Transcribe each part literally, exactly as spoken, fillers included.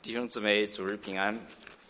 弟兄姊妹，主日平安。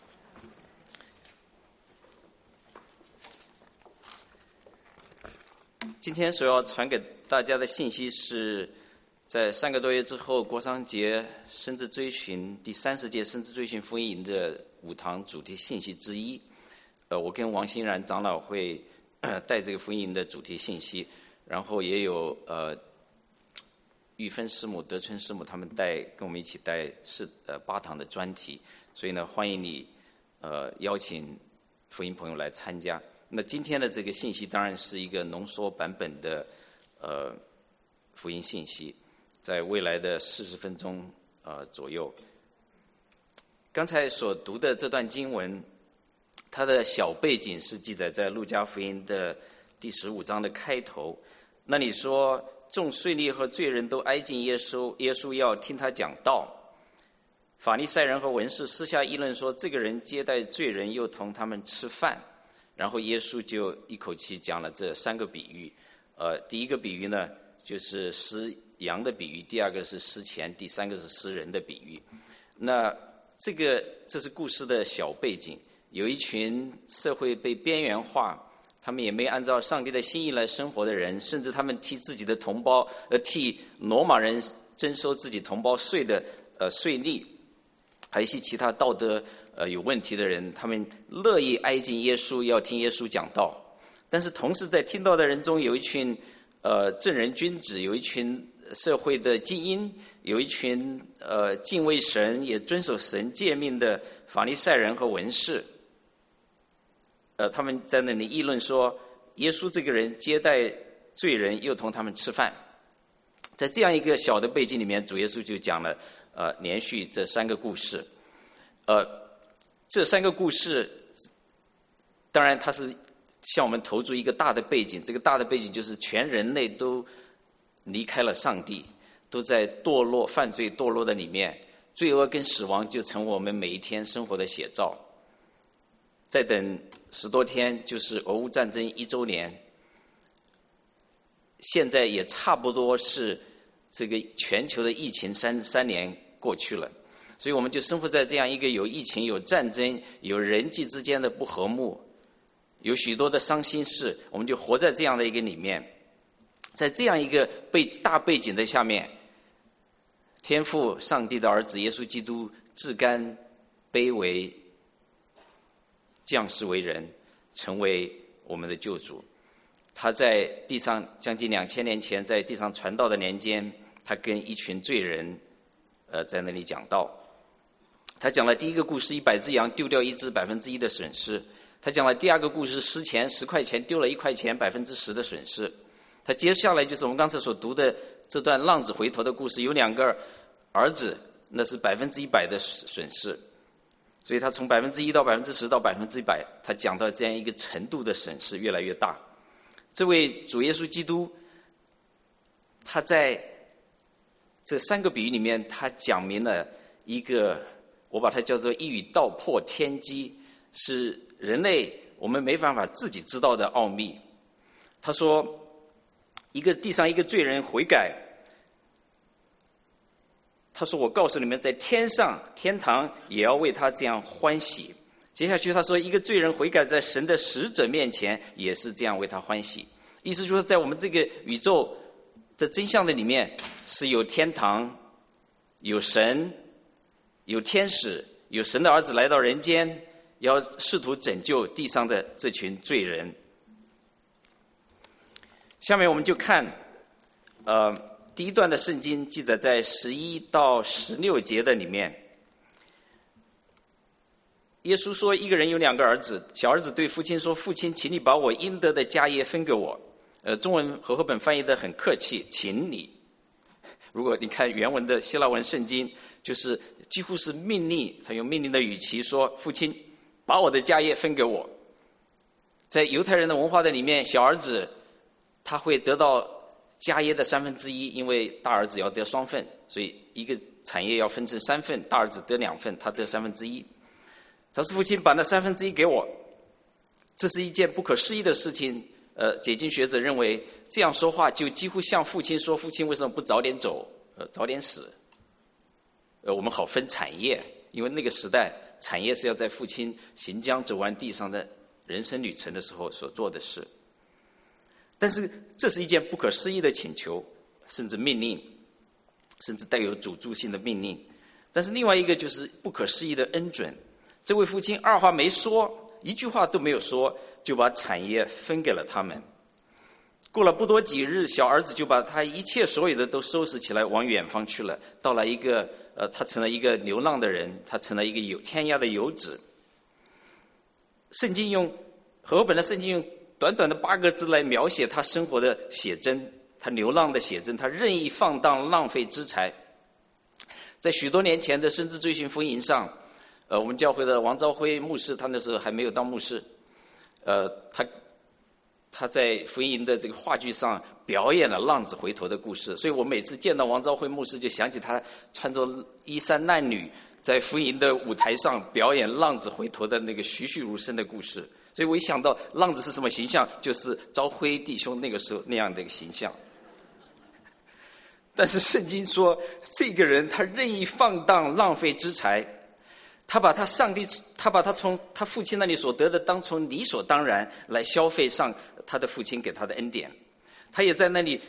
今天所要传给大家的信息是，在三个多月之后，国商节深知追寻第三十届深知追寻福音营的五堂主题信息之一。呃，我跟王欣然长老会带这个福音营的主题信息，然后也有呃。玉芬师母、德春师母他们带跟我们一起带是呃八堂的专题，所以呢，欢迎你呃邀请福音朋友来参加。那今天的这个信息当然是一个浓缩版本的呃福音信息，在未来的四十分钟呃左右。刚才所读的这段经文，它的小背景是记载在路加福音的第十五章的开头。那你说？众税吏和罪人都挨近耶稣，耶稣要听他讲道。法利赛人和文士私下议论说，这个人接待罪人，又同他们吃饭。然后耶稣就一口气讲了这三个比喻。呃，第一个比喻呢，就是施羊的比喻；第二个是施钱；第三个是施人的比喻。那这个这是故事的小背景，有一群社会被边缘化。他们也没按照上帝的心意来生活的人，甚至他们替自己的同胞，呃，替罗马人征收自己同胞税的呃税吏，还有一些其他道德呃有问题的人，他们乐意挨近耶稣，要听耶稣讲道。但是同时在听到的人中，有一群呃正人君子，有一群社会的精英，有一群呃敬畏神也遵守神诫命的法利赛人和文士。呃，他们在那里议论说，耶稣这个人接待罪人，又同他们吃饭。在这样一个小的背景里面，主耶稣就讲了呃连续这三个故事。呃，这三个故事，当然它是向我们投注一个大的背景，这个大的背景就是全人类都离开了上帝，都在堕落、犯罪、堕落的里面，罪恶跟死亡就成为我们每一天生活的写照。再等十多天就是俄乌战争一周年，现在也差不多是这个全球的疫情三三年过去了，所以我们就生活在这样一个有疫情、有战争、有人际之间的不和睦，有许多的伤心事，我们就活在这样的一个里面。在这样一个背大背景的下面，天父上帝的儿子耶稣基督至甘卑微，降世为人，成为我们的救主。他在地上将近两千年前在地上传道的年间，他跟一群罪人呃在那里讲道。他讲了第一个故事，一百只羊丢掉一只，百分之一的损失。他讲了第二个故事，十钱十块钱丢了一块钱，百分之十的损失。他接下来就是我们刚才所读的这段浪子回头的故事，有两个儿子，那是百分之一百的损失。所以他从百分之一到百分之十到百分之一百，他讲到这样一个程度的损失越来越大。这位主耶稣基督，他在这三个比喻里面，他讲明了一个，我把它叫做一语道破天机，是人类我们没办法自己知道的奥秘。他说，一个地上一个罪人悔改。他说，我告诉你们，在天上天堂也要为他这样欢喜。接下去他说，一个罪人悔改，在神的使者面前也是这样为他欢喜。意思就是在我们这个宇宙的真相的里面，是有天堂，有神，有天使，有神的儿子来到人间，要试图拯救地上的这群罪人。下面我们就看呃第一段的圣经记载在十一到十六节的里面。耶稣说，一个人有两个儿子，小儿子对父亲说，父亲，请你把我应得的家业分给我。呃，中文和合本翻译得很客气，请你。如果你看原文的希腊文圣经，就是几乎是命令，他用命令的语气说，父亲，把我的家业分给我。在犹太人的文化的里面，小儿子他会得到家业的三分之一，因为大儿子要得双份，所以一个产业要分成三份，大儿子得两份，他得三分之一。他说，父亲，把那三分之一给我。这是一件不可思议的事情。呃，解经学者认为，这样说话就几乎像父亲说，父亲为什么不早点走，呃，早点死，呃，我们好分产业。 因为那个时代产业是要在父亲行将走完地上的人生旅程的时候所做的事。但是这是一件不可思议的请求，甚至命令，甚至带有诅咒性的命令。但是另外一个就是不可思议的恩准，这位父亲二话没说，一句话都没有说，就把产业分给了他们。过了不多几日，小儿子就把他一切所有的都收拾起来，往远方去了。到了一个呃，他成了一个流浪的人，他成了一个有天涯的游子。圣经用和合本的圣经用短短的八个字来描写他生活的写真，他流浪的写真，他任意放荡浪费资财。在许多年前的深知追寻福音营上，呃，我们教会的王兆辉牧师，他那时候还没有当牧师，呃，他他在福音营的这个话剧上表演了浪子回头的故事，所以我每次见到王兆辉牧师，就想起他穿着衣衫褴褛在福音营的舞台上表演浪子回头的那个栩栩如生的故事。所以我一想到浪子是什么形象，就是昭辉弟兄那个时候那样的一个形象。但是圣经说，这个人他任意放荡浪费资财，他把他上帝他把他从他父亲那里所得的当成理所当然来消费上他的父亲给他的恩典，他也在那里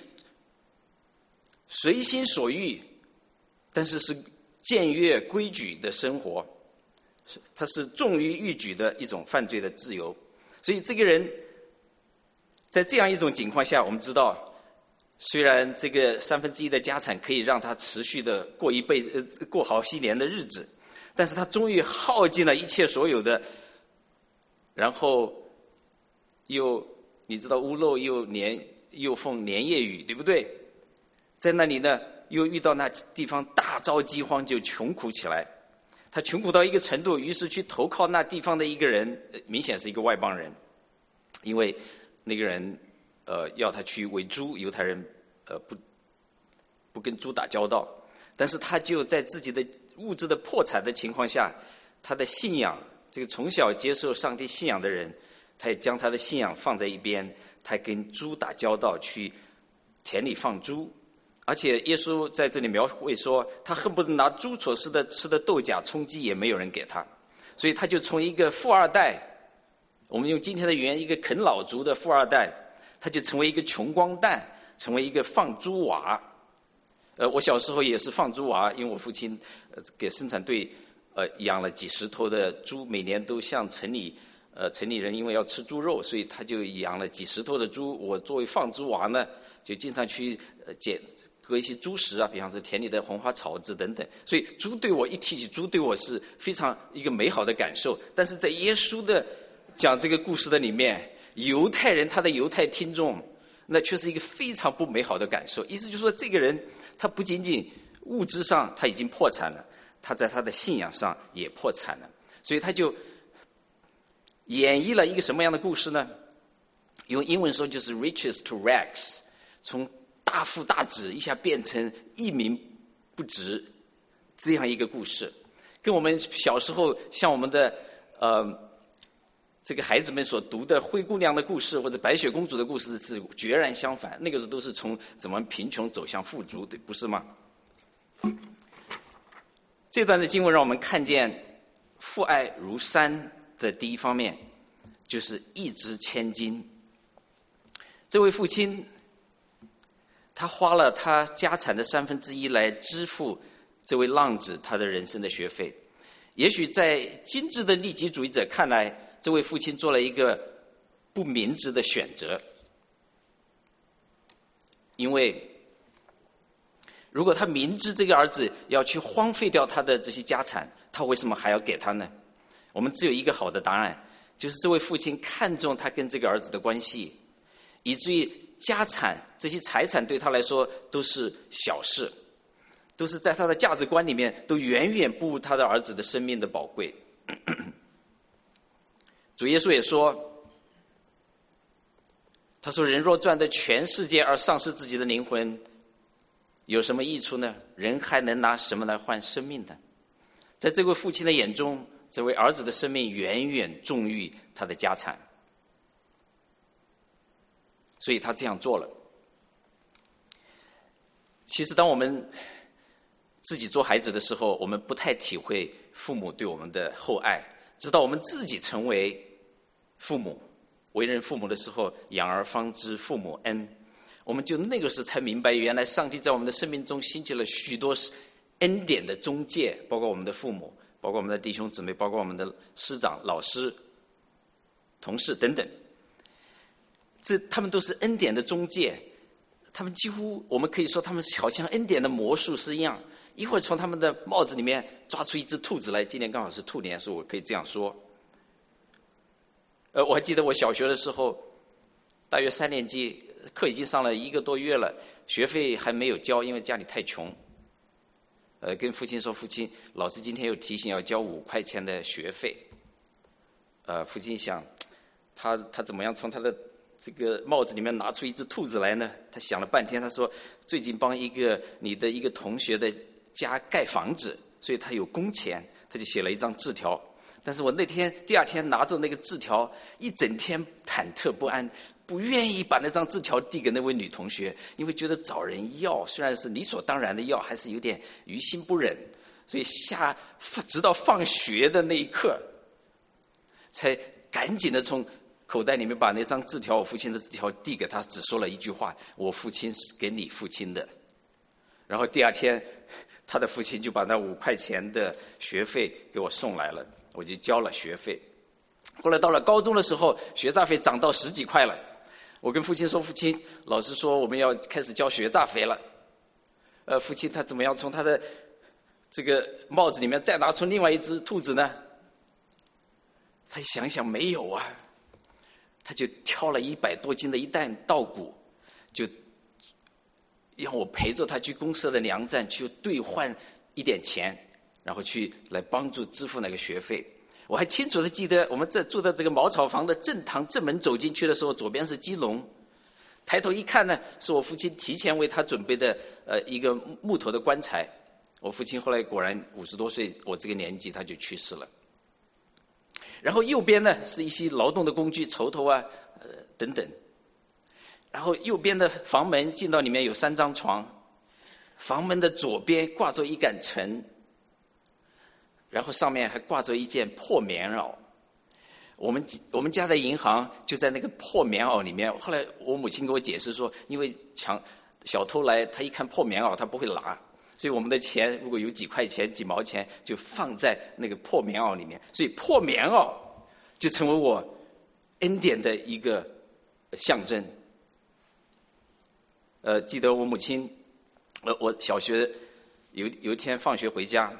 随心所欲，但是是僭越规矩的生活，他是重于逾矩的一种犯罪的自由。所以这个人在这样一种情况下，我们知道虽然这个三分之一的家产可以让他持续的过一辈子、呃、过好些年的日子，但是他终于耗尽了一切所有的，然后又你知道屋漏又年又逢连夜雨，对不对？在那里呢又遇到那地方大遭饥荒，就穷苦起来。他穷苦到一个程度，于是去投靠那地方的一个人，明显是一个外邦人，因为那个人呃要他去为猪，犹太人呃不不跟猪打交道，但是他就在自己的物质的破产的情况下，他的信仰，这个从小接受上帝信仰的人，他也将他的信仰放在一边，他跟猪打交道，去田里放猪。而且耶稣在这里描绘说，他恨不得拿猪所吃的吃的豆荚充饥，也没有人给他，所以他就从一个富二代，我们用今天的语言，一个啃老族的富二代，他就成为一个穷光蛋，成为一个放猪娃。呃，我小时候也是放猪娃，因为我父亲呃给生产队呃养了几十头的猪，每年都向城里呃城里人因为要吃猪肉，所以他就养了几十头的猪。我作为放猪娃呢，就经常去呃捡割一些猪食啊，比方说田里的红花草子等等。所以猪对我，一提起猪对我是非常一个美好的感受。但是在耶稣的讲这个故事的里面，犹太人他的犹太听众，那却是一个非常不美好的感受。意思就是说，这个人他不仅仅物质上他已经破产了，他在他的信仰上也破产了。所以他就演绎了一个什么样的故事呢？用英文说就是 riches to rags， 从大富大子一下变成一民不值这样一个故事，跟我们小时候像我们的呃这个孩子们所读的灰姑娘的故事或者白雪公主的故事是决然相反。那个时候都是从怎么贫穷走向富足，对，不是吗？这段的经文让我们看见父爱如山的第一方面，就是一掷千金。这位父亲他花了他家产的三分之一来支付这位浪子他的人生的学费。也许在精致的利己主义者看来，这位父亲做了一个不明智的选择，因为如果他明知这个儿子要去荒废掉他的这些家产，他为什么还要给他呢？我们只有一个好的答案，就是这位父亲看重他跟这个儿子的关系，以至于家产这些财产对他来说都是小事，都是在他的价值观里面都远远不如他的儿子的生命的宝贵。主耶稣也说，他说人若赚得全世界而丧失自己的灵魂，有什么益处呢？人还能拿什么来换生命呢？在这位父亲的眼中，这位儿子的生命远远重于他的家产，所以他这样做了。其实当我们自己做孩子的时候，我们不太体会父母对我们的厚爱，直到我们自己成为父母，为人父母的时候，养儿方知父母恩，我们就那个时候才明白，原来上帝在我们的生命中兴起了许多恩典的中介，包括我们的父母，包括我们的弟兄姊妹，包括我们的师长、老师、同事等等，这他们都是恩典的中介。他们几乎我们可以说，他们好像恩典的魔术师一样，一会儿从他们的帽子里面抓出一只兔子来，今年刚好是兔年，所以我可以这样说。呃，我还记得我小学的时候，大约三年级，课已经上了一个多月了，学费还没有交，因为家里太穷。呃，跟父亲说，父亲，老师今天又提醒要交五块钱的学费。呃，父亲想，他他怎么样从他的这个帽子里面拿出一只兔子来呢？他想了半天，他说最近帮一个你的一个同学的家盖房子，所以他有工钱，他就写了一张字条。但是我那天第二天拿着那个字条，一整天忐忑不安，不愿意把那张字条递给那位女同学，因为觉得找人要虽然是理所当然的要，还是有点于心不忍，所以下直到放学的那一刻，才赶紧的从口袋里面把那张字条，我父亲的字条递给他，只说了一句话：我父亲是给你父亲的。然后第二天他的父亲就把那五块钱的学费给我送来了，我就交了学费。后来到了高中的时候，学杂费涨到十几块了，我跟父亲说，父亲，老师说我们要开始交学杂费了。呃，父亲他怎么样从他的这个帽子里面再拿出另外一只兔子呢？他想想没有啊，他就挑了一百多斤的一担稻谷，就让我陪着他去公社的粮站去兑换一点钱，然后去来帮助支付那个学费。我还清楚的记得，我们在住的这个茅草房的正堂正门走进去的时候，左边是鸡笼，抬头一看呢，是我父亲提前为他准备的呃一个木头的棺材。我父亲后来果然五十多岁，我这个年纪他就去世了。然后右边呢是一些劳动的工具，锄头啊，呃等等。然后右边的房门进到里面有三张床，房门的左边挂着一杆尘，然后上面还挂着一件破棉袄。我们我们家的银行就在那个破棉袄里面。后来我母亲给我解释说，因为抢小偷来，他一看破棉袄，他不会拿。所以我们的钱如果有几块钱几毛钱就放在那个破棉袄里面，所以破棉袄就成为我恩典的一个象征。呃，记得我母亲，呃，我小学有有一天放学回家，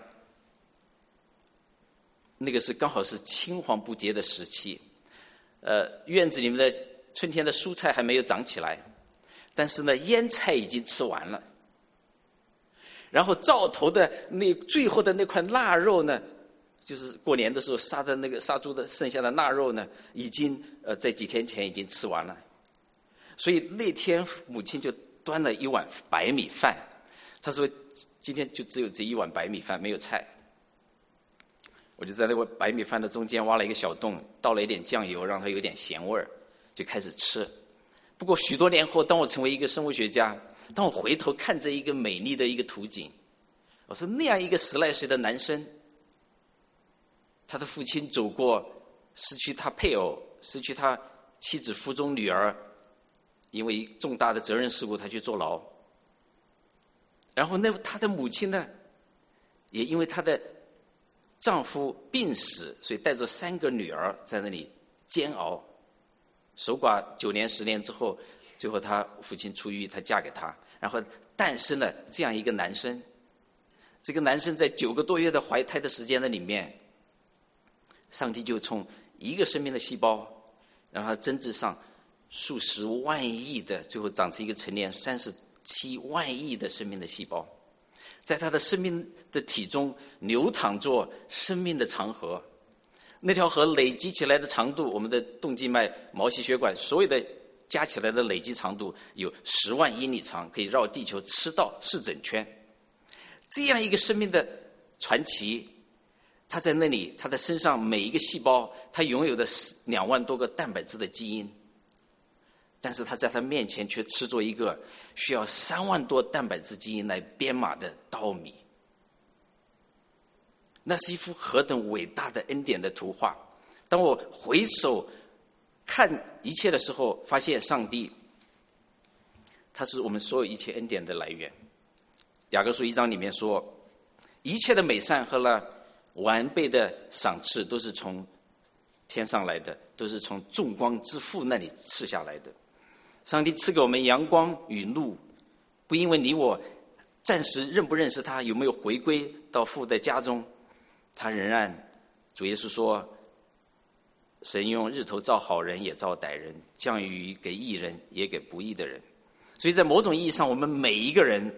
那个是刚好是青黄不接的时期，呃，院子里面的春天的蔬菜还没有长起来，但是呢，腌菜已经吃完了。然后灶头的那最后的那块腊肉呢，就是过年的时候杀的那个杀猪的剩下的腊肉呢，已经呃在几天前已经吃完了。所以那天母亲就端了一碗白米饭，她说今天就只有这一碗白米饭，没有菜。我就在那个白米饭的中间挖了一个小洞，倒了一点酱油，让它有点咸味儿，就开始吃。不过许多年后，当我成为一个生物学家，当我回头看着一个美丽的一个图景，我说那样一个十来岁的男生，他的父亲走过失去他配偶，失去他妻子腹中女儿，因为重大的责任事故他去坐牢。然后那他的母亲呢，也因为她的丈夫病死，所以带着三个女儿在那里煎熬，守寡九年十年之后，最后他父亲出狱，她嫁给他，然后诞生了这样一个男生。这个男生在九个多月的怀胎的时间的里面，上帝就从一个生命的细胞，让他增殖上数十万亿的，最后长成一个成年三十七万亿的生命的细胞，在他的生命的体中流淌着生命的长河。那条河累积起来的长度，我们的动静脉、毛细血管所有的加起来的累积长度有十万英里长，可以绕地球赤道四整圈。这样一个生命的传奇，他在那里，他的身上每一个细胞，他拥有的两万多个蛋白质的基因，但是他在他面前却吃着一个需要三万多蛋白质基因来编码的稻米。 那是一幅何等伟大的恩典的图画。当我回首看一切的时候，发现上帝他是我们所有一切恩典的来源。雅各书一章里面说，一切的美善和了完备的赏赐都是从天上来的，都是从众光之父那里赐下来的。上帝赐给我们阳光与露，不因为你我暂时认不认识他，有没有回归到父的家中，他仍然，主耶稣说，神用日头照好人也照歹人，降雨给义人也给不义的人。所以在某种意义上，我们每一个人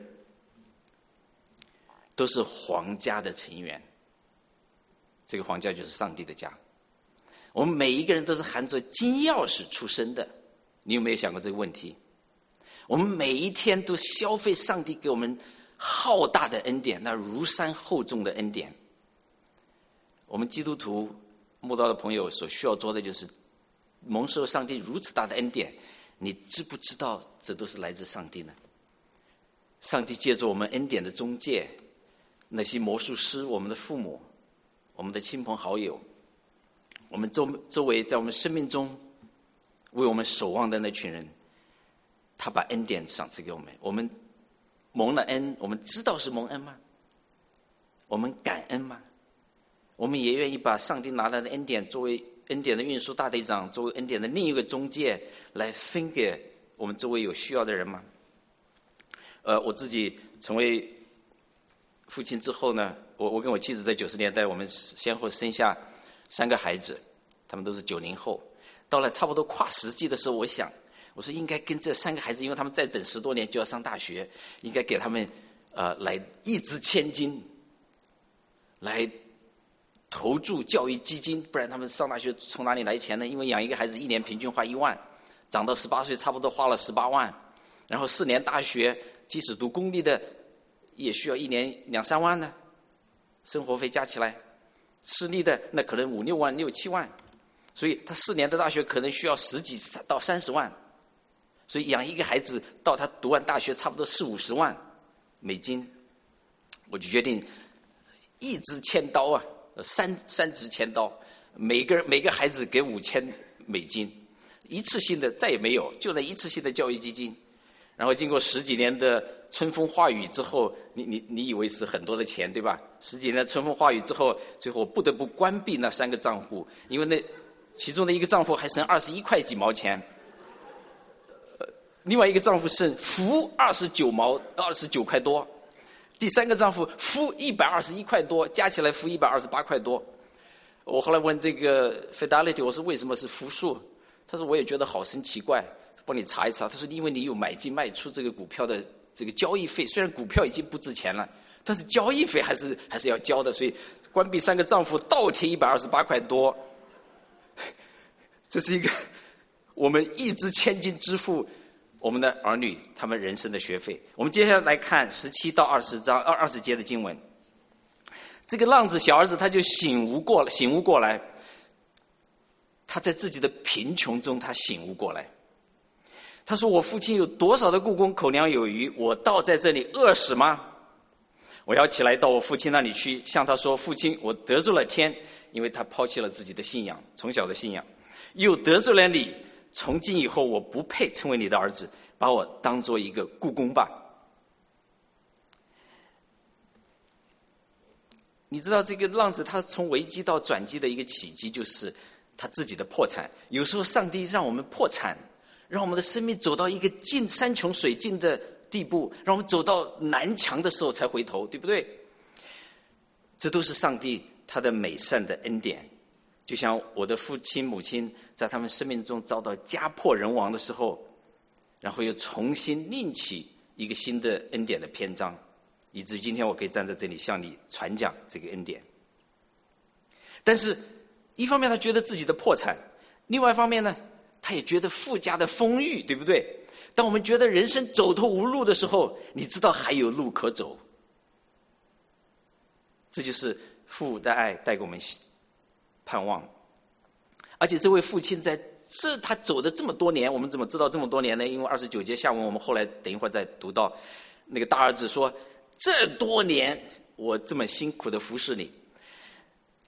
都是皇家的成员，这个皇家就是上帝的家。我们每一个人都是含着金钥匙出生的，你有没有想过这个问题？我们每一天都消费上帝给我们浩大的恩典，那如山厚重的恩典。我们基督徒慕道的朋友所需要做的就是蒙受上帝如此大的恩典，你知不知道这都是来自上帝呢？上帝借助我们恩典的中介，那些魔术师，我们的父母，我们的亲朋好友，我们周周围在我们生命中为我们守望的那群人，他把恩典赏赐给我们。我们蒙了恩，我们知道是蒙恩吗？我们感恩吗？我们也愿意把上帝拿来的恩典作为恩典的运输大队长，作为恩典的另一个中介来分给我们周围有需要的人吗？呃，我自己成为父亲之后呢，我我跟我妻子在九十年代，我们先后生下三个孩子，他们都是九零后。到了差不多跨十纪的时候，我想，我说应该跟这三个孩子，因为他们再等十多年就要上大学，应该给他们呃来一掷千金，来投注教育基金，不然他们上大学从哪里来钱呢？因为养一个孩子一年平均花一万，长到十八岁差不多花了十八万，然后四年大学，即使读公立的也需要一年两三万呢，生活费加起来，私立的那可能五六万六七万，所以他四年的大学可能需要十几到三十万，所以养一个孩子到他读完大学差不多四五十万美金，我就决定一支千刀啊，三三支千刀，每个每个孩子给五千美金，一次性的再也没有，就那一次性的教育基金。然后经过十几年的春风化雨之后，你你你以为是很多的钱对吧？十几年的春风化雨之后，最后我不得不关闭那三个账户，因为那其中的一个账户还剩二十一块几毛钱，呃，另外一个账户剩负二十九毛二十九块多，第三个账户负一百二十一块多，加起来负一百二十八块多。我后来问这个 Fidelity， 我说为什么是负数？他说我也觉得好生奇怪。帮你查一查，他说因为你有买进卖出这个股票的这个交易费，虽然股票已经不值钱了，但是交易费还是还是要交的，所以关闭三个账户倒贴一百二十八块多，这是一个我们一掷千金支付我们的儿女他们人生的学费。我们接下来来看十七到二十章二二十节的经文。这个浪子小儿子他就醒悟过了，醒悟过来，他在自己的贫穷中他醒悟过来。他说我父亲有多少的雇工口粮有余，我倒在这里饿死吗？我要起来到我父亲那里去，向他说，父亲，我得罪了天，因为他抛弃了自己的信仰，从小的信仰，又得罪了你，从今以后我不配成为你的儿子，把我当做一个雇工吧。你知道这个浪子他从危机到转机的一个契机，就是他自己的破产。有时候上帝让我们破产，让我们的生命走到一个尽山穷水尽的地步，让我们走到南墙的时候才回头，对不对？这都是上帝他的美善的恩典。就像我的父亲母亲在他们生命中遭到家破人亡的时候，然后又重新另起一个新的恩典的篇章，以至于今天我可以站在这里向你传讲这个恩典。但是一方面他觉得自己的破产，另外一方面呢，他也觉得富家的丰裕，对不对？当我们觉得人生走投无路的时候，你知道还有路可走。这就是父的爱带给我们盼望。而且这位父亲在这他走的这么多年，我们怎么知道这么多年呢？因为二十九节下文我们后来等一会儿再读到，那个大儿子说，这多年我这么辛苦的服侍你，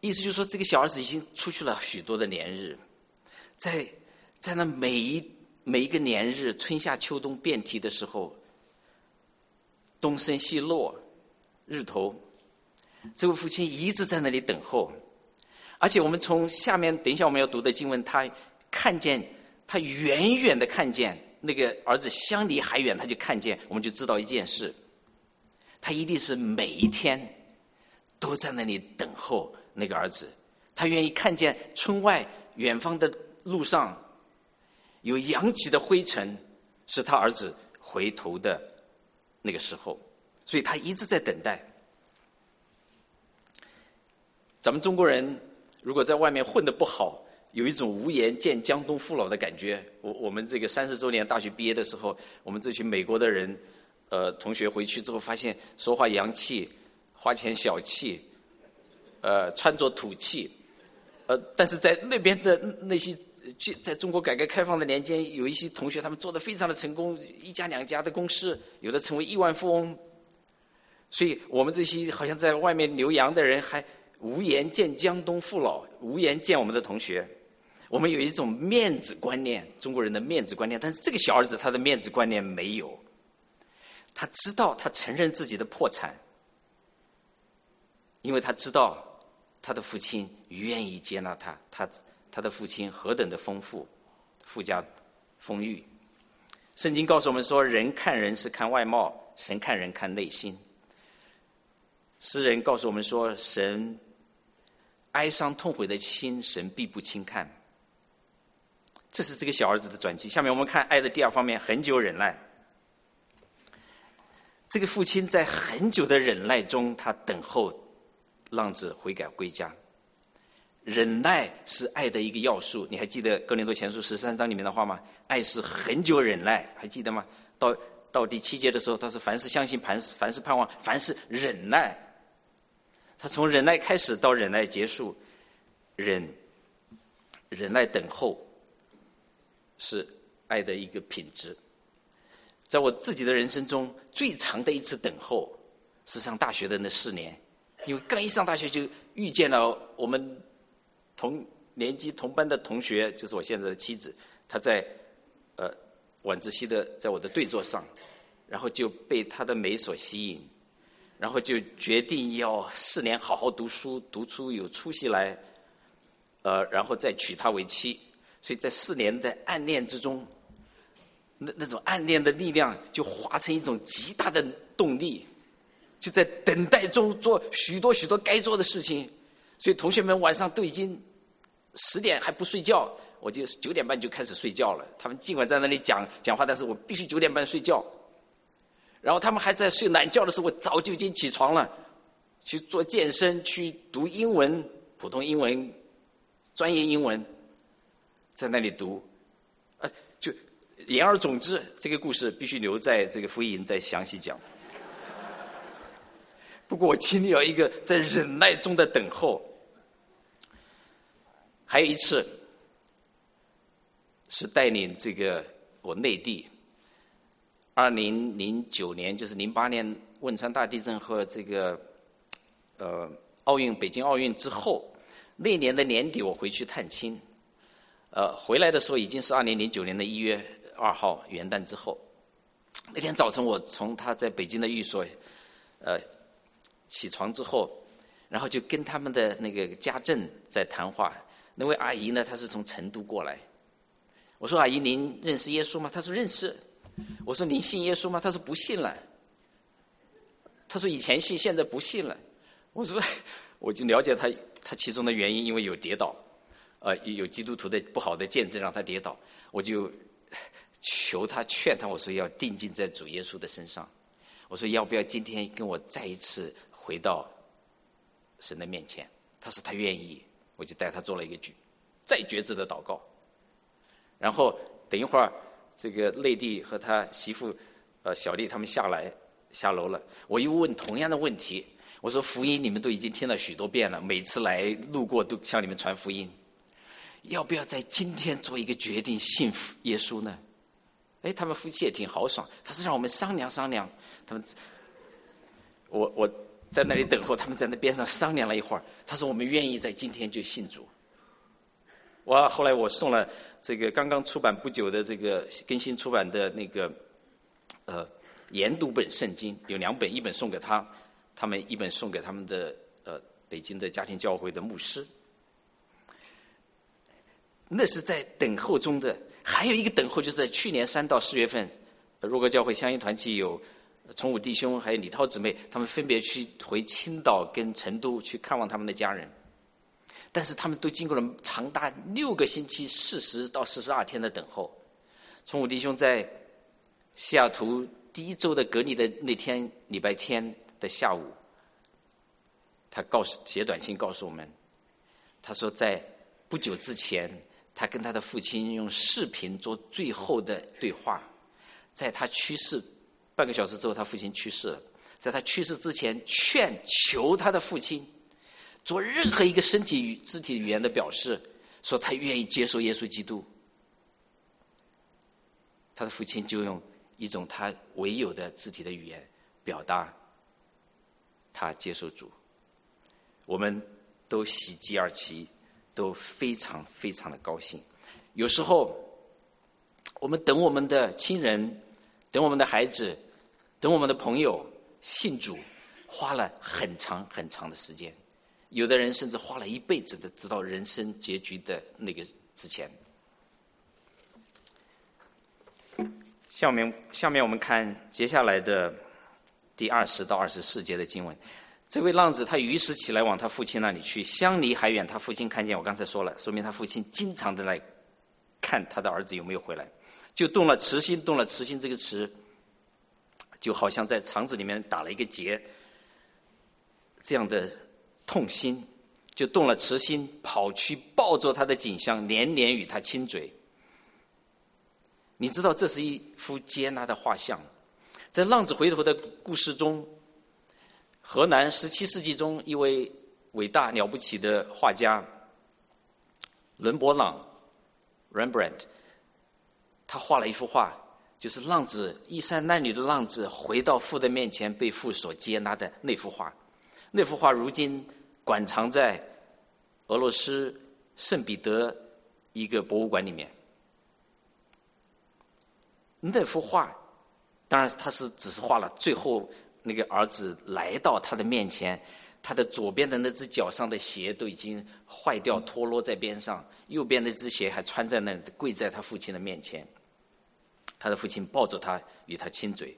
意思就是说，这个小儿子已经出去了许多的年日，在在那每一每一个年日，春夏秋冬变替的时候，东升西落，日头，这位父亲一直在那里等候。而且我们从下面等一下我们要读的经文，他看见，他远远的看见那个儿子相离还远，他就看见，我们就知道一件事，他一定是每一天都在那里等候那个儿子。他愿意看见村外远方的路上有扬起的灰尘，是他儿子回头的那个时候，所以他一直在等待。咱们中国人如果在外面混得不好，有一种无颜见江东父老的感觉。我我们这个三十周年大学毕业的时候，我们这群美国的人，呃，同学回去之后发现说话洋气，花钱小气，呃，穿着土气，呃，但是在那边的那些，在中国改革开放的年间，有一些同学他们做得非常的成功，一家两家的公司，有的成为亿万富翁。所以我们这些好像在外面留洋的人还无颜见江东父老，无颜见我们的同学。我们有一种面子观念，中国人的面子观念，但是这个小儿子他的面子观念没有，他知道，他承认自己的破产，因为他知道他的父亲愿意接纳他，他他的父亲何等的丰富，富家丰裕。圣经告诉我们说，人看人是看外貌，神看人看内心。诗人告诉我们说，神哀伤痛悔的心，神必不轻看。这是这个小儿子的转机。下面我们看爱的第二方面，恒久忍耐。这个父亲在很久的忍耐中，他等候浪子悔改归家。忍耐是爱的一个要素。你还记得哥林多前书十三章里面的话吗？爱是恒久忍耐，还记得吗？到到第七节的时候，他是凡事相信，凡事凡事盼望，凡事忍耐。他从忍耐开始到忍耐结束，忍忍耐等候是爱的一个品质。在我自己的人生中，最长的一次等候是上大学的那四年，因为刚一上大学就遇见了我们同年级同班的同学，就是我现在的妻子，她在呃晚自习的在我的对座上，然后就被她的美所吸引，然后就决定要四年好好读书，读出有出息来，呃，然后再娶她为妻。所以在四年的暗恋之中，那那种暗恋的力量就化成一种极大的动力，就在等待中做许多许多该做的事情。所以同学们晚上都已经十点还不睡觉，我就九点半就开始睡觉了。他们尽管在那里讲讲话，但是我必须九点半睡觉。然后他们还在睡懒觉的时候，我早就已经起床了，去做健身，去读英文，普通英文、专业英文，在那里读。呃，就言而总之，这个故事必须留在这个福音再详细讲。不过我经历了一个在忍耐中的等候。还有一次是带领这个我内地二零零九年，就是零八年汶川大地震和这个呃奥运北京奥运之后，那年的年底我回去探亲，呃回来的时候已经是二零零九年的一月二号元旦之后。那天早晨我从他在北京的寓所呃起床之后，然后就跟他们的那个家政在谈话。那位阿姨呢，她是从成都过来。我说：“阿姨，您认识耶稣吗？”她说：“认识。”我说：“您信耶稣吗？”她说：“不信了。”她说：“以前信，现在不信了。”我说：“我就了解她，她其中的原因，因为有跌倒，呃，有基督徒的不好的见证让她跌倒，我就求她劝她，我说要定睛在主耶稣的身上。我说要不要今天跟我再一次回到神的面前？她说她愿意。我就带他做了一个举再决志的祷告，然后等一会儿，这个内地和他媳妇、呃小弟他们下来下楼了，我又问同样的问题，我说福音你们都已经听了许多遍了，每次来路过都向你们传福音，要不要在今天做一个决定信耶稣呢？哎，他们夫妻也挺豪爽，他说让我们商量商量。他们，我我在那里等候，他们在那边上商量了一会儿，他说我们愿意在今天就信主。哇！后来我送了这个刚刚出版不久的这个更新出版的那个呃研读本圣经，有两本，一本送给他，他们一本送给他们的呃北京的家庭教会的牧师。那是在等候中的，还有一个等候，就是在去年三到四月份，若歌教会香音团契有崇武弟兄还有李涛姊妹，他们分别去回青岛跟成都去看望他们的家人。但是他们都经过了长达六个星期四十到四十二天的等候。崇武弟兄在西雅图第一周的隔离的那天礼拜天的下午，他告诉写短信告诉我们，他说在不久之前，他跟他的父亲用视频做最后的对话。在他去世半个小时之后，他父亲去世了。在他去世之前，劝求他的父亲做任何一个身体与肢体语言的表示，说他愿意接受耶稣基督。他的父亲就用一种他唯有的肢体的语言表达他接受主。我们都喜极而泣，都非常非常的高兴。有时候我们等我们的亲人，等我们的孩子，等我们的朋友信主，花了很长很长的时间，有的人甚至花了一辈子的直到人生结局的那个之前。下面下面我们看接下来的第二十到二十四节的经文。这位浪子他于是起来往他父亲那里去，相离还远，他父亲看见，我刚才说了，说明他父亲经常的来看他的儿子有没有回来，就动了慈心。动了慈心这个词就好像在肠子里面打了一个结，这样的痛心，就动了慈心，跑去抱着他的颈项，连连与他亲嘴。你知道这是一幅接纳的画像。在浪子回头的故事中，河南十七世纪中一位伟大了不起的画家伦勃朗 Rembrandt， 他画了一幅画，就是浪子衣衫褴褛的浪子回到父的面前，被父所接纳的那幅画。那幅画如今馆藏在俄罗斯圣彼得一个博物馆里面。那幅画当然他是只是画了最后那个儿子来到他的面前，他的左边的那只脚上的鞋都已经坏掉脱落在边上，右边那只鞋还穿在那里，跪在他父亲的面前。他的父亲抱着他与他亲嘴。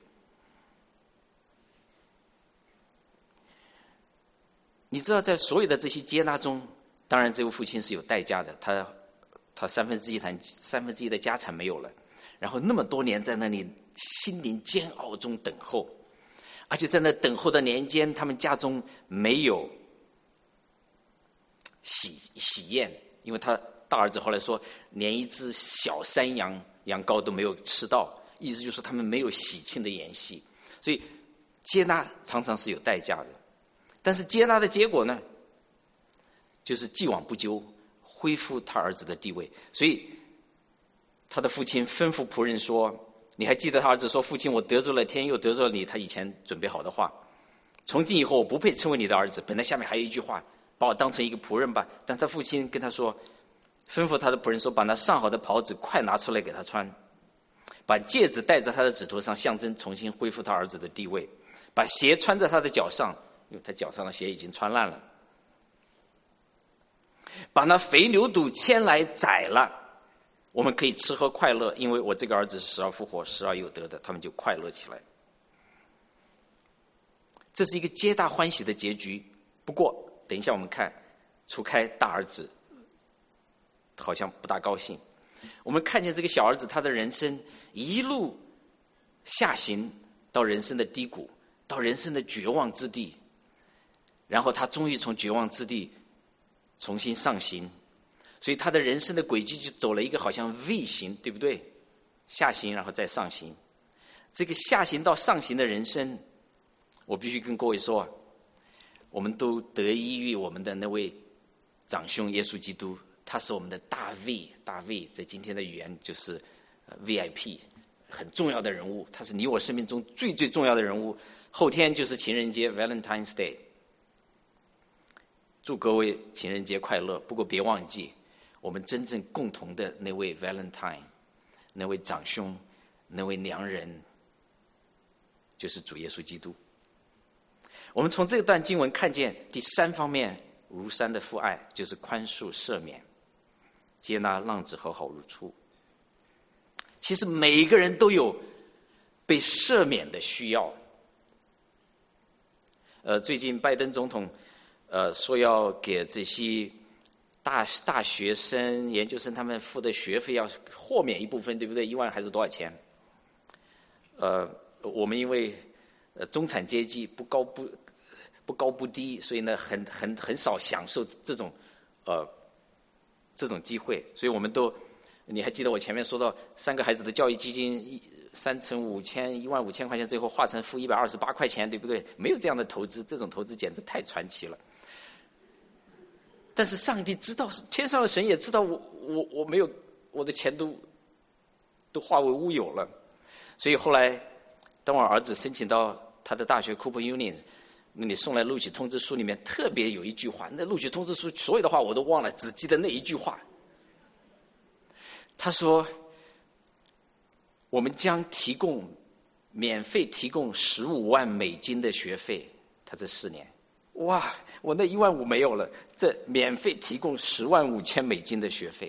你知道在所有的这些接纳中，当然这位父亲是有代价的，他他三分之一谈三分之一的家产没有了，然后那么多年在那里心灵煎熬中等候，而且在那等候的年间，他们家中没有喜喜宴，因为他大儿子后来说连一只小山羊羊羔都没有吃到，意思就是说他们没有喜庆的筵席。所以接纳常常是有代价的，但是接纳的结果呢，就是既往不咎，恢复他儿子的地位。所以他的父亲吩咐仆人说，你还记得他儿子说，父亲，我得罪了天，又得罪了你，他以前准备好的话，从今以后我不配称为你的儿子。本来下面还有一句话，把我当成一个仆人吧，但他父亲跟他说，吩咐他的仆人说，把那上好的袍子快拿出来给他穿，把戒指戴在他的指头上，象征重新恢复他儿子的地位，把鞋穿在他的脚上，因为他脚上的鞋已经穿烂了，把那肥牛肚牵来宰了，我们可以吃喝快乐，因为我这个儿子是死而复活，死而有得的，他们就快乐起来。这是一个皆大欢喜的结局。不过等一下我们看，除开大儿子好像不大高兴，我们看见这个小儿子他的人生一路下行到人生的低谷，到人生的绝望之地，然后他终于从绝望之地重新上行，所以他的人生的轨迹就走了一个好像 V 型，对不对？下行然后再上行。这个下行到上行的人生，我必须跟各位说，我们都得益于我们的那位长兄耶稣基督，他是我们的大 V， 大 V 在今天的语言就是 V I P， 很重要的人物，他是你我生命中最最重要的人物。后天就是情人节 Valentine's Day， 祝各位情人节快乐。不过别忘记，我们真正共同的那位 Valentine， 那位长兄，那位良人，就是主耶稣基督。我们从这段经文看见第三方面如山的父爱，就是宽恕、赦免、接纳浪子和好如初。其实每一个人都有被赦免的需要。呃，最近拜登总统呃说要给这些大大学生、研究生他们付的学费要豁免一部分，对不对？一万还是多少钱？呃，我们因为呃中产阶级不高不不高不低，所以呢很很很少享受这种呃这种机会，所以我们都，你还记得我前面说到三个孩子的教育基金三乘五千一万五千块钱，最后化成负一百二十八块钱，对不对？没有这样的投资，这种投资简直太传奇了。但是上帝知道，天上的神也知道我我我没有我的钱都都化为乌有了，所以后来当我儿子申请到他的大学 Cooper Union， 那你送来录取通知书里面特别有一句话，那录取通知书所有的话我都忘了，只记得那一句话。他说：“我们将提供免费提供十五万美金的学费。”他这四年。哇，我那一万五没有了，这免费提供十万五千美金的学费。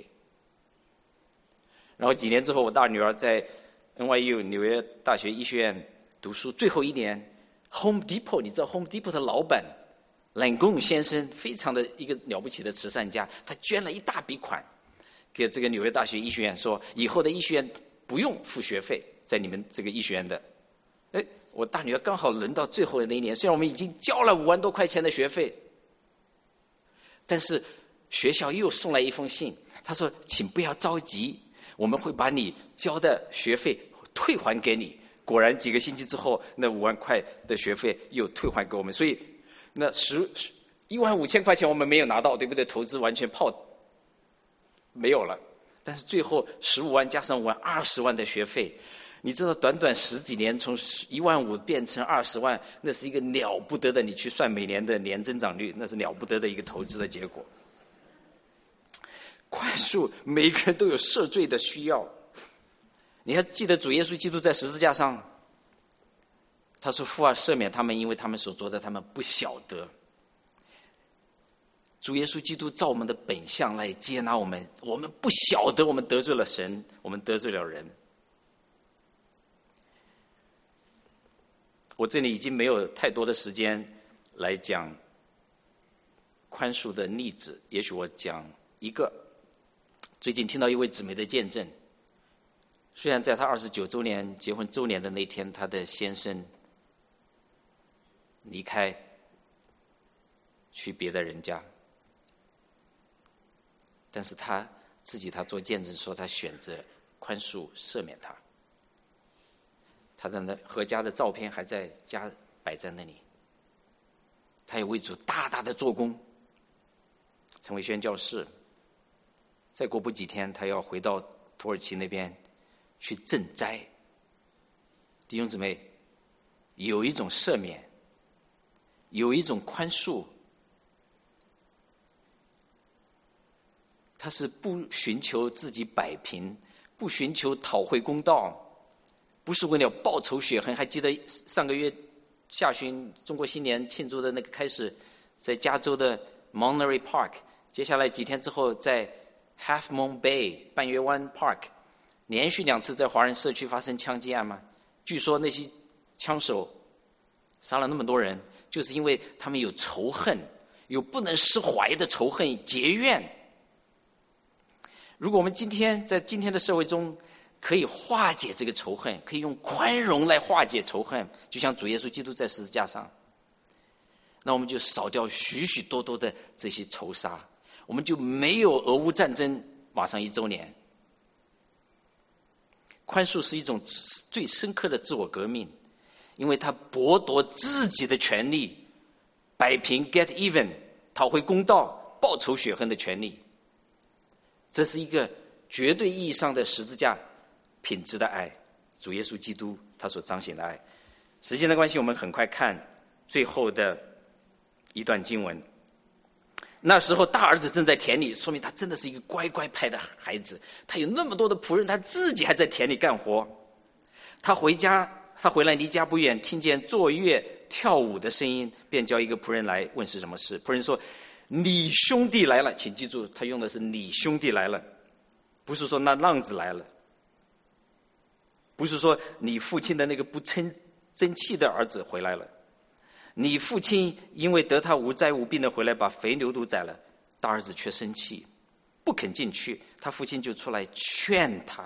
然后几年之后，我大女儿在 N Y U 纽约大学医学院读书，最后一年 Home Depot， 你知道 Home Depot 的老板兰贡先生非常的一个了不起的慈善家，他捐了一大笔款给这个纽约大学医学院，说以后的医学院不用付学费，在你们这个医学院的。哎，我大女儿刚好轮到最后的那一年，虽然我们已经交了五万多块钱的学费，但是学校又送来一封信，他说：“请不要着急，我们会把你交的学费退还给你。”果然几个星期之后，那五万块的学费又退还给我们，所以那十一万五千块钱我们没有拿到，对不对？投资完全泡没有了。但是最后十五万加上五万，二十万的学费。你知道短短十几年从一万五变成二十万，那是一个了不得的，你去算每年的年增长率，那是了不得的一个投资的结果。宽恕，每个人都有赦罪的需要。你还记得主耶稣基督在十字架上，他说：“父啊，赦免他们，因为他们所做的，他们不晓得。”主耶稣基督照我们的本相来接纳我们，我们不晓得我们得罪了神，我们得罪了人。我这里已经没有太多的时间来讲宽恕的例子，也许我讲一个。最近听到一位姊妹的见证，虽然在她二十九周年结婚周年的那天，她的先生离开去别的人家，但是她自己她做见证说，她选择宽恕赦免他。他的那合家的照片还在家摆在那里，他也为主大大的做工，成为宣教士。再过不几天，他要回到土耳其那边去赈灾。弟兄姊妹，有一种赦免，有一种宽恕，他是不寻求自己摆平，不寻求讨回公道，不是为了报仇雪恨。还记得上个月下旬中国新年庆祝的那个开始，在加州的 Monterey Park， 接下来几天之后在 Half Moon Bay 半月湾 Park， 连续两次在华人社区发生枪击案吗？据说那些枪手杀了那么多人，就是因为他们有仇恨，有不能释怀的仇恨，结怨。如果我们今天在今天的社会中可以化解这个仇恨，可以用宽容来化解仇恨，就像主耶稣基督在十字架上，那我们就少掉许许多多的这些仇杀，我们就没有俄乌战争马上一周年。宽恕是一种最深刻的自我革命，因为它剥夺自己的权利，摆平 get even， 讨回公道，报仇雪恨的权利。这是一个绝对意义上的十字架品质的爱，主耶稣基督他所彰显的爱。时间的关系，我们很快看最后的一段经文。 那时候大儿子正在田里，说明他真的是一个乖乖派的孩子。他有那么多的仆人，他自己还在田里干活。他回家，他回来离家不远，听见坐乐跳舞的声音，便叫一个仆人来问是什么事。仆人说：“你兄弟来了。”请记住，他用的是“你兄弟来了”，不是说那浪子来了，不是说你父亲的那个不争争气的儿子回来了。你父亲因为得他无灾无病的回来，把肥牛犊宰了，大儿子却生气，不肯进去。他父亲就出来劝他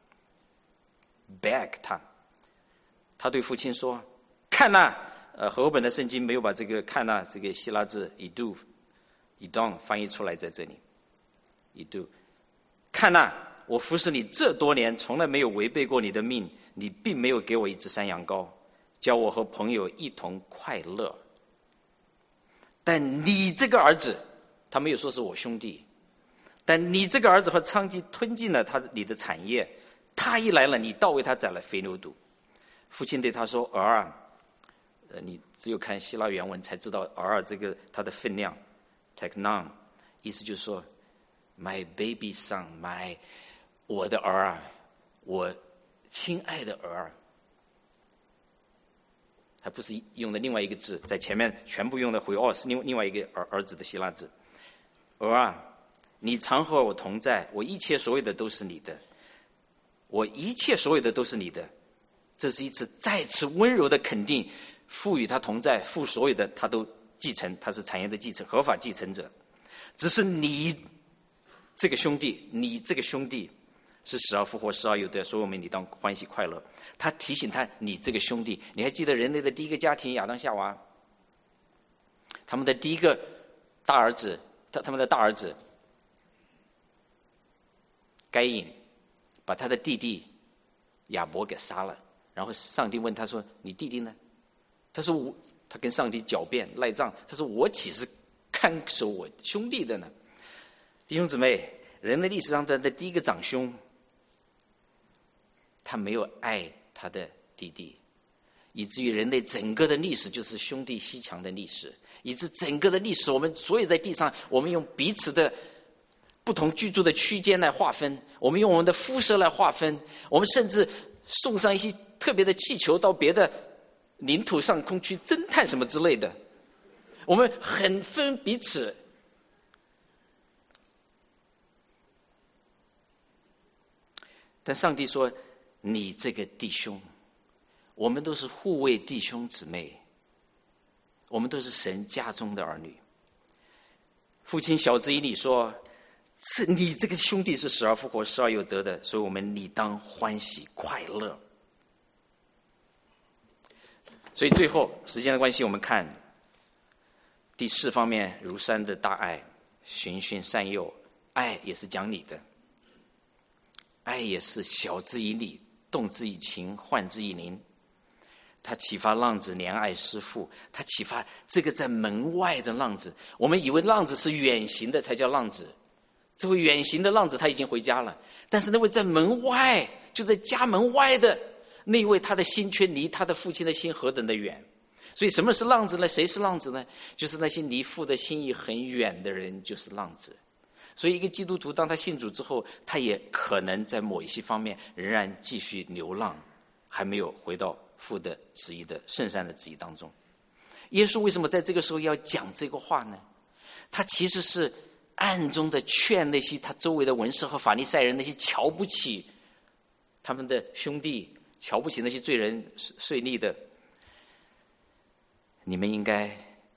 ，beg 他。他对父亲说：“看呐，呃，和合本的圣经没有把这个看呐这个希腊字 idu idon 翻译出来在这里 idu。看呐，我服侍你这多年，从来没有违背过你的命，你并没有给我一只山羊羔。”叫我和朋友一同快乐，但你这个儿子，他没有说是我兄弟，但你这个儿子和娼妓吞进了他你的产业，他一来了，你倒为他宰了肥牛犊。父亲对他说：“儿啊，呃，你只有看希腊原文才知道儿这个他的分量 ，teknon， 意思就是说 ，my baby son，my 我的儿啊，我亲爱的儿。”还不是用的另外一个字，在前面全部用的回哦，是另另外一个儿儿子的希腊字。儿啊，你常和我同在，我一切所有的都是你的，我一切所有的都是你的。这是一次再次温柔的肯定，赋予他同在，赋所有的他都继承，他是产业的继承，合法继承者。只是你这个兄弟，你这个兄弟。是死而复活，死而有得，所以我们理当欢喜快乐。他提醒他，你这个兄弟，你还记得人类的第一个家庭亚当夏娃，他们的第一个大儿子，他他们的大儿子该隐，把他的弟弟亚伯给杀了。然后上帝问他说：“你弟弟呢？”他说：“我。”他跟上帝狡辩赖账，他说：“我岂是看守我兄弟的呢？”弟兄姊妹，人类历史上的的第一个长兄。他没有爱他的弟弟，以至于人类整个的历史就是兄弟阋墙的历史，以致整个的历史，我们所有在地上，我们用彼此的不同居住的区间来划分，我们用我们的肤色来划分，我们甚至送上一些特别的气球到别的领土上空去侦探什么之类的，我们很分彼此。但上帝说，你这个弟兄，我们都是互为弟兄姊妹，我们都是神家中的儿女。父亲晓之以理说，这你这个兄弟是死而复活，死而有得的，所以我们理当欢喜快乐。所以最后时间的关系，我们看第四方面，如山的大爱，循循善诱。爱也是讲理的，爱也是晓之以理，动之以情，唤之以灵。他启发浪子怜爱师父，他启发这个在门外的浪子。我们以为浪子是远行的才叫浪子，这位远行的浪子他已经回家了，但是那位在门外，就在家门外的那位，他的心却离他的父亲的心何等的远。所以什么是浪子呢？谁是浪子呢？就是那些离父的心意很远的人，就是浪子。所以一个基督徒当他信主之后，他也可能在某一些方面仍然继续流浪，还没有回到父的旨意的圣善的旨意当中。耶稣为什么在这个时候要讲这个话呢？他其实是暗中的劝那些他周围的文士和法利赛人，那些瞧不起他们的兄弟，瞧不起那些罪人税吏的，你们应该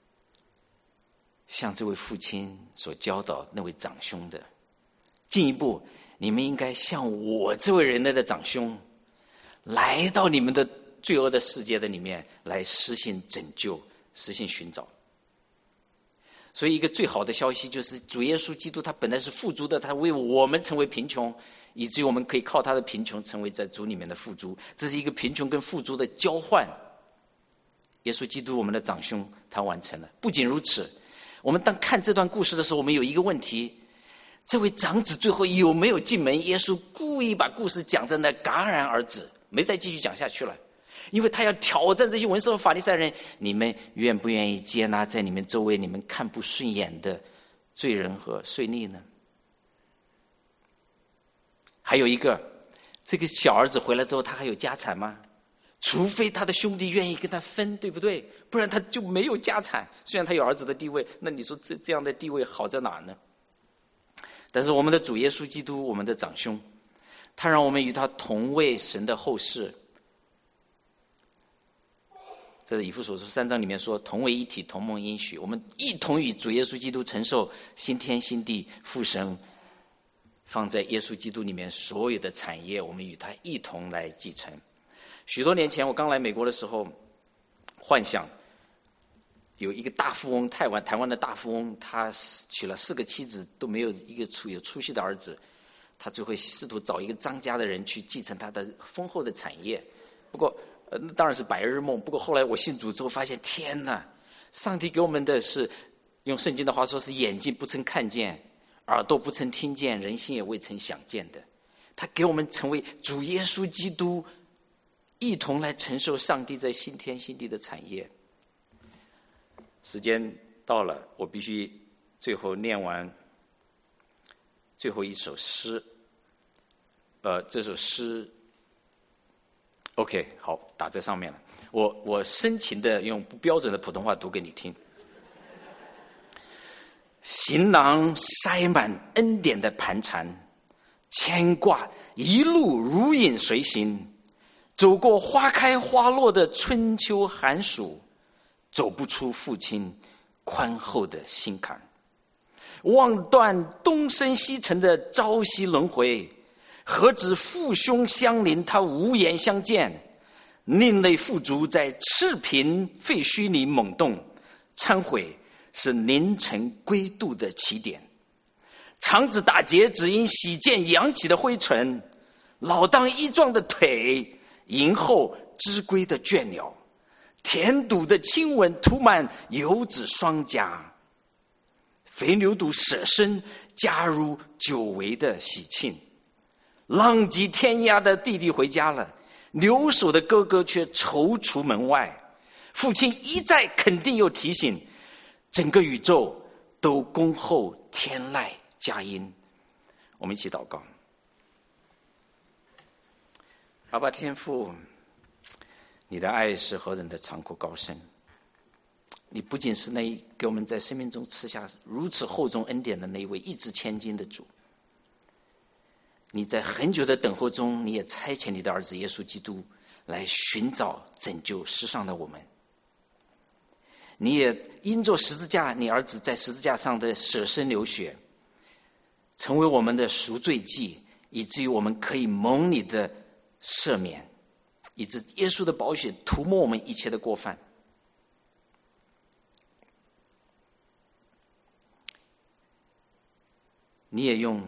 像这位父亲所教导那位长兄的，进一步你们应该像我这位人类的长兄，来到你们的罪恶的世界的里面来实行拯救，实行寻找。所以一个最好的消息就是主耶稣基督他本来是富足的，他为我们成为贫穷，以至于我们可以靠他的贫穷成为在主里面的富足。这是一个贫穷跟富足的交换，耶稣基督我们的长兄他完成了。不仅如此，我们当看这段故事的时候，我们有一个问题，这位长子最后有没有进门？耶稣故意把故事讲在那戛然而止，没再继续讲下去了，因为他要挑战这些文士和法利赛人，你们愿不愿意接纳在你们周围你们看不顺眼的罪人和税吏呢？还有一个，这个小儿子回来之后，他还有家产吗？除非他的兄弟愿意跟他分，对不对？不然他就没有家产。虽然他有儿子的地位，那你说这这样的地位好在哪呢？但是我们的主耶稣基督，我们的长兄，他让我们与他同为神的后世。在以弗所书三章里面说，同为一体，同蒙应许，我们一同与主耶稣基督承受新天新地父神放在耶稣基督里面所有的产业，我们与他一同来继承。许多年前我刚来美国的时候，幻想有一个大富翁，台湾台湾的大富翁，他娶了四个妻子，都没有一个出有出息的儿子，他就会试图找一个张家的人去继承他的丰厚的产业。不过呃，那当然是白日梦。不过后来我信主之后发现，天哪，上帝给我们的是，用圣经的话说，是眼睛不曾看见，耳朵不曾听见，人心也未曾想见的。他给我们成为主耶稣基督一同来承受上帝在新天新地的产业。时间到了，我必须最后念完最后一首诗。呃，这首诗 OK 好，打在上面了。我我深情的用不标准的普通话读给你听。行囊塞满恩典的盘缠，牵挂一路如影随形，走过花开花落的春秋寒暑，走不出父亲宽厚的心坎。望断东升西沉的朝夕轮回，何止父兄相邻，他无言相见。另类富足在赤贫废墟里猛动，忏悔是凌晨归度的起点。肠子打结只因洗见扬起的灰尘，老当益壮的腿迎候知归的倦鸟。甜肚的亲吻涂满游子双颊，肥牛肚舍身加入久违的喜庆。浪迹天涯的弟弟回家了，留守的哥哥却踌躇门外。父亲一再肯定又提醒，整个宇宙都恭候天籁佳音。我们一起祷告。阿爸天父，你的爱是何等的长阔高深！你不仅是那一给我们在生命中赐下如此厚重恩典的那一位一掷千金的主，你在很久的等候中，你也差遣你的儿子耶稣基督来寻找拯救世上的我们。你也因着十字架，你儿子在十字架上的舍身流血，成为我们的赎罪祭，以至于我们可以蒙你的赦免，以致耶稣的宝血涂抹我们一切的过犯。你也用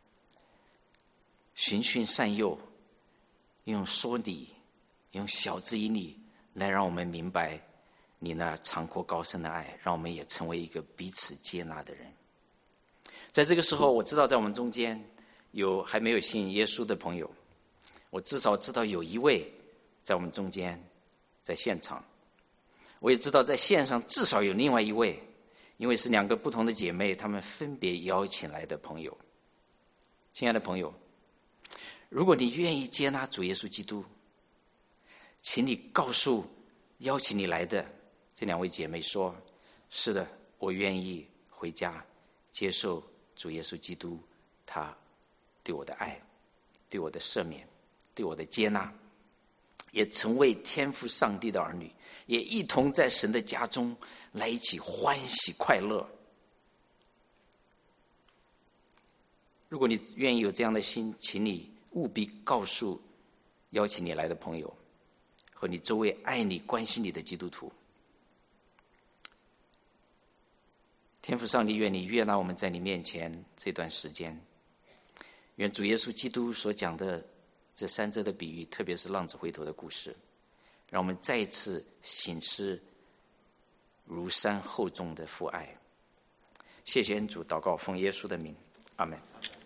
循循善诱，用说理，用晓之以理，来让我们明白你那长阔高深的爱，让我们也成为一个彼此接纳的人。在这个时候，我知道在我们中间有还没有信耶稣的朋友，我至少知道有一位在我们中间，在现场。我也知道在线上至少有另外一位，因为是两个不同的姐妹，她们分别邀请来的朋友。亲爱的朋友，如果你愿意接纳主耶稣基督，请你告诉邀请你来的这两位姐妹说，是的，我愿意回家接受主耶稣基督他对我的爱，对我的赦免，对我的接纳，也成为天父上帝的儿女，也一同在神的家中来一起欢喜快乐。如果你愿意有这样的心，请你务必告诉邀请你来的朋友和你周围爱你关心你的基督徒。天父上帝，愿你悦纳我们在你面前这段时间，愿主耶稣基督所讲的这三者的比喻，特别是浪子回头的故事，让我们再一次省思如山厚重的父爱。谢谢恩主，祷告奉耶稣的名，阿们。